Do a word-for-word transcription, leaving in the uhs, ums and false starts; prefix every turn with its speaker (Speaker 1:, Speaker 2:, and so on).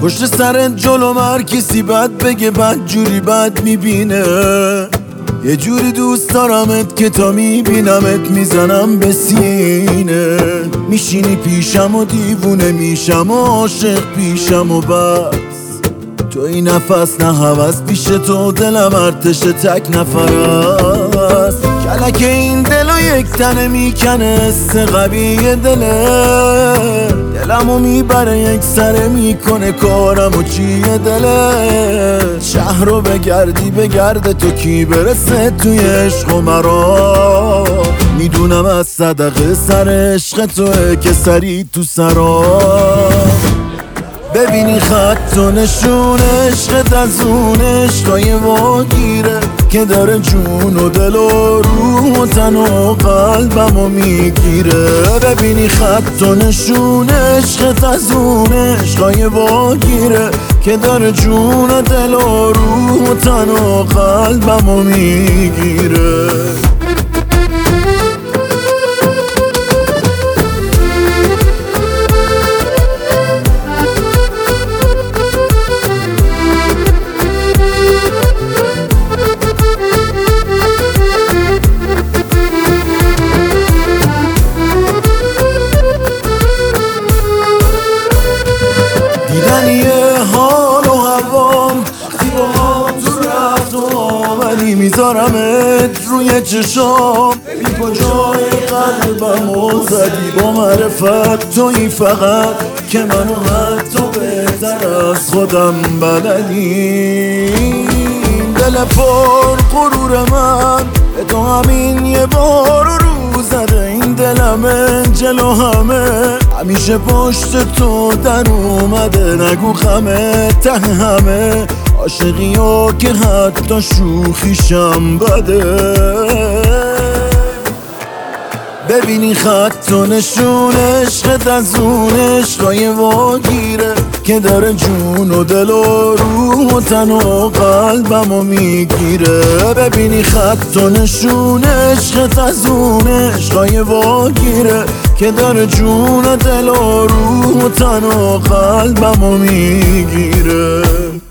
Speaker 1: پشت سرت جلو هر کسی بد بگه بد جوری بد میبینه. یه جوری دوست دارمت که تا میبینمت میزنم به سینه. میشینی پیشم و دیوونه میشم و عاشق پیشم و بس. تو این نفس نه هوس پیش تو دلم ارتش تک نفر است. کلک این دلو یک تنه میکنه حس قوی دله. دلمو میبره یک سره میکنه کارمو چیه دله. شهر رو بگردی بگرده تو کی برسه توی عشق و مرا. میدونم از صدقه سر عشق توه که سری تو سرا. ببینی خط و نشون عشقت از اون عشقای واگیره که داره جون و دل و روح و تن و قلبمو میگیره. ببینی خط و نشون عشقت از اون عشقای واگیره که داره جون و دل و روح و تن و قلبمو میگیره. حال و هوام وقتی با هم تو رفت و آمدی میذارمت روی چشام. ببین کجای قلبم و زدی با معرفت تویی فقط که منو حتی بهتر از خودم بلدی. دل پر غرور من به تو همین یه بار رو زده. این دلمه جلو همه همیشه پشت تو در اومده. نگو خمه ته همه عاشقی ها که حتی شوخیشم بده. ببینی خط و نشون عشقت از اون عشقای واگیره که داره جون و دل و روح و تن و قلبمو میگیره. ببینی خط و نشون عشقت از اون عشقای واگیره که داره جون و دل و روح و تن و قلبمو میگیره.